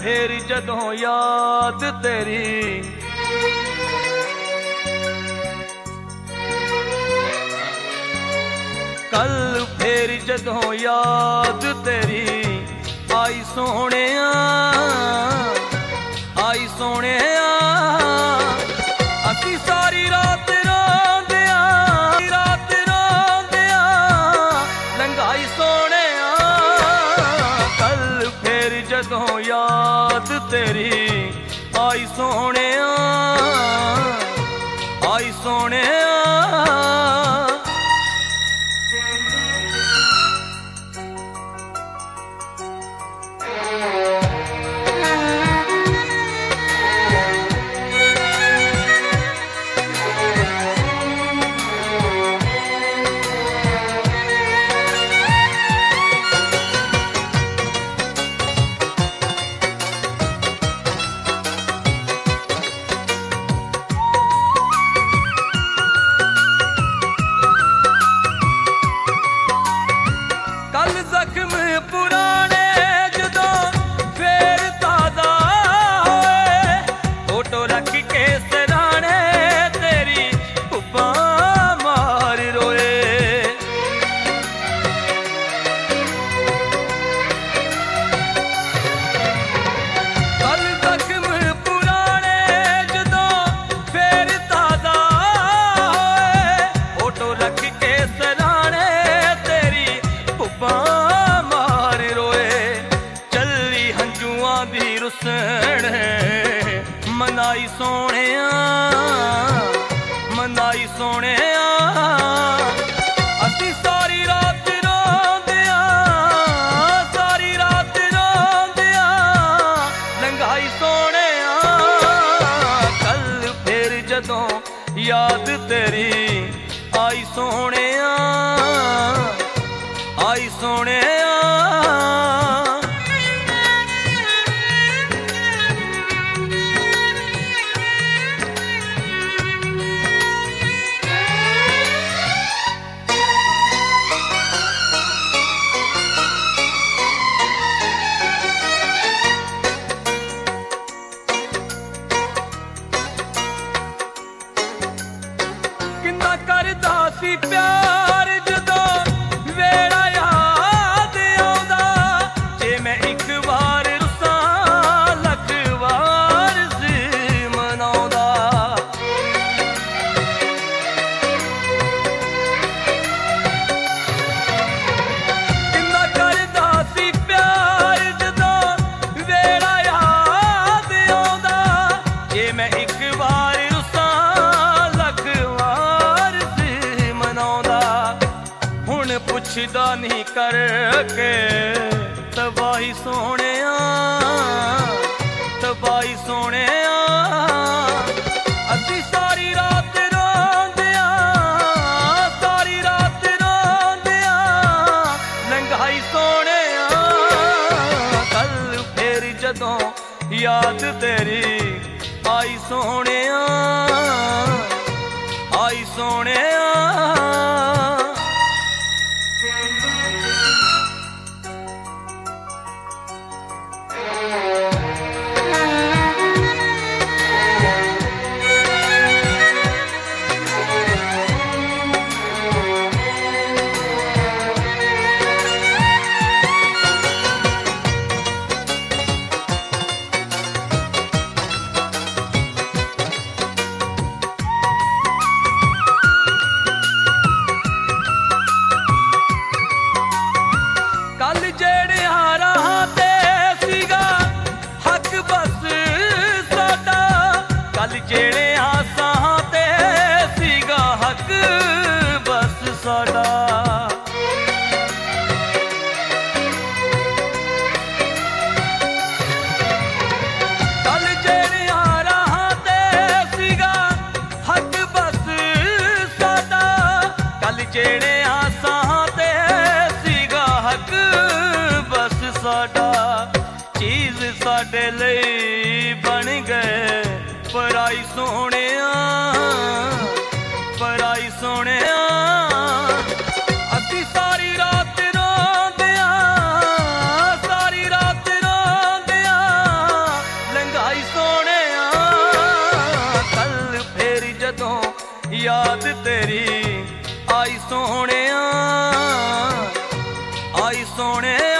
ਫੇਰ ਜਦੋਂ ਯਾਦ ਤੇਰੀ ਕੱਲ ਫੇਰ ਜਦੋਂ ਯਾਦ ਤੇਰੀ ਆਈ ਸੋਹਣਿਆ ਆਈ ਸੋਹਣਿਆ ਅਸੀਂ ਸਾਰੀ ਰਾਤ ਲੰਘਾਈ ਸੋਹਣਿਆ ਕੱਲ ਫੇਰ ਜਦੋਂ ਯਾਦ ਤੇਰੀ ਆਈ ਸੋਹਣਿਆ ਆਈ ਸੋਹਣਿਆ ਜ਼ਖਮ ਪੁਰਾਣੇ ਜਦੋਂ ਫੇਰ ਤਾਜ਼ਾ ਹੋਏ ਫੋਟੋ ਰੱਖ ਕੇ ਸਿਰਹਾਣੇ ਤੇਰੀ ਭੁੱਬਾਂ ਮਾਰ ਰੋਏ ਕੱਲ ਜ਼ਖਮ ਪੁਰਾਣੇ ਜਦੋਂ ਫੇਰ ਤਾਜ਼ਾ ਹੋਏ ਫੋਟੋ ਰੱਖ ਕੇ ਸਿਰਹਾਣੇ ਤੇਰੀ ਭੁੱਬਾਂ ਦੀ ਰੁਸਣ ਮਨਾਈ ਸੋਹਣਿਆ ਮਨਾਈ ਸੋਹਣਿਆ ਅਸੀਂ ਸਾਰੀ ਰਾਤ ਰੋਂਦਿਆਂ ਲੰਘਾਈ ਸੋਹਣਿਆ ਕੱਲ ਫੇਰ ਜਦੋਂ ਯਾਦ ਤੇਰੀ ਆਈ ਸੋਹਣਿਆ ਆਈ ਸੋਹਣਿਆ ਕਿੰਨਾ ਕਰਦਾ ਸੀ ਪਿਆਰ ਜਦੋਂ ਵੇੜਾ ਯਾਦ ਆਉਂਦਾ ਜੇ ਮੈਂ ਇੱਕ ਵਾਰ ਰੁੱਸਾਂ ਲੱਖ ਵਾਰ ਸੀ ਮਨਾਉਂਦਾ ਕਿੰਨਾ ਕਰਦਾ ਸੀ ਪਿਆਰ ਜਦੋਂ ਵੇੜਾ ਯਾਦ ਆਉਂਦਾ ਜੇ ਮੈਂ ਇੱਕ ਵਾਰ ਪੁੱਛਦਾ ਨਹੀਂ ਕਰਕੇ ਤਬਾਹੀ ਸੋਹਣਿਆ ਤਬਾਹੀ ਸੋਹਣਿਆ ਅਸੀਂ ਸਾਰੀ ਰਾਤ ਰੋਂਦਿਆਂ ਲੰਘਾਈ ਸੋਹਣਿਆ ਕੱਲ ਫੇਰ ਜਦੋਂ ਯਾਦ ਤੇਰੀ ਆਈ ਸੋਹਣਿਆ ਆਈ ਸੋਹਣਿਆ ਕੱਲ ਜਿਹੜਿਆਂ ਰਾਹਾਂ ਤੇ ਸੀਗਾ ਹੱਕ ਬਸ ਸਾਡਾ ਕੱਲ ਜਿਹੜਿਆਂ ਸਾਹਾਂ ਤੇ ਸੀਗਾ ਹੱਕ ਬਸ ਸਾਡਾ ਕੱਲ ਜਿਹੜਿਆਂ ਰਾਹਾਂ ਤੇ ਸੀਗਾ ਹੱਕ ਬਸ ਸਾਡਾ ਕੱਲ ਜਿਹੜਿਆਂ ਸਾਹਾਂ ਤੇ ਸੀਗਾ ਹੱਕ ਬਸ ਸਾਡਾ ਚੀਜ਼ ਸਾਡੇ ਲਈ ਬਣ ਗਏ ਪਰਾਈ ਸੋਹਣਿਆ ਪਰਾਈ ਸੋਹਣਿਆ ਅਸੀਂ ਸਾਰੀ ਰਾਤ ਰੋਂਦਿਆਂ याद तेरी आई सोहणिया, आई सोहणिया।